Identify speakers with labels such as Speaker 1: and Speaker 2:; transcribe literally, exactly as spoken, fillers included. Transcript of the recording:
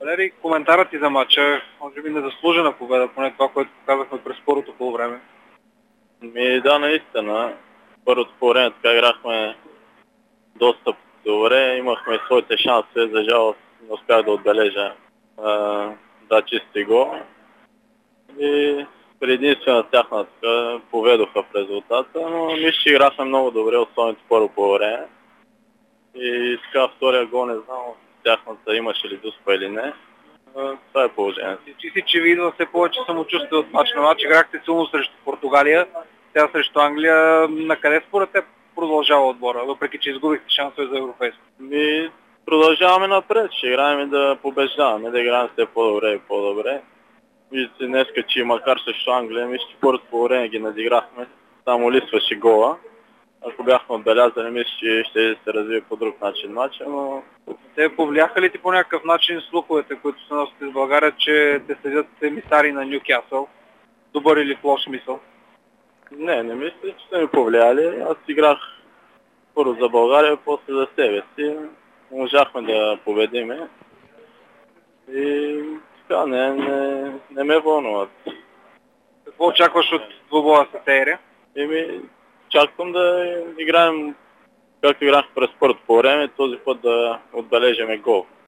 Speaker 1: Валери, коментарът ти за матча, може би незаслужена победа, поне това, което показахме през първото полувреме.
Speaker 2: Ми да, наистина. Първото полувреме така играхме доста добре, имахме своите шанси, за жалост не успях да отбележа а, да чисти гол. И при единствена тяхна така поведоха в резултата, но мисля, че играхме много добре, особено първо полувреме. И така втория гол не знам тяхната имаше ли дуспа или не. Това е положението.
Speaker 1: Ти си, че ви идва все повече самочувствие от мач на мач. Играхте силно срещу Португалия, сега срещу Англия. Накъде според теб продължава отбора, въпреки че изгубихте шансове за европейско?
Speaker 2: Ми продължаваме напред, ще играем и да побеждаваме, да играем все по-добре и по-добре. Виждате днеска, че макар срещу Англия, мисля, че първото по време ги надиграхме, само липсваше гола. Ако бяхме отбелязали, мисля, че ще се развие по друг начин матча, но...
Speaker 1: Те повлияха ли ти по някакъв начин слуховете, които се носят из България, че те следят емисари на Нюкасъл? Добър или в лош смисъл?
Speaker 2: Не, не мисля, че са ми повлияли. Аз играх първо за България, после за себе си. Можахме да победиме. И така, не, не, не ме вълнуват.
Speaker 1: Какво очакваш от двубоя с Ерия?
Speaker 2: Еми, чакам да играем както играх през първото по време, този път да отбележиме гол.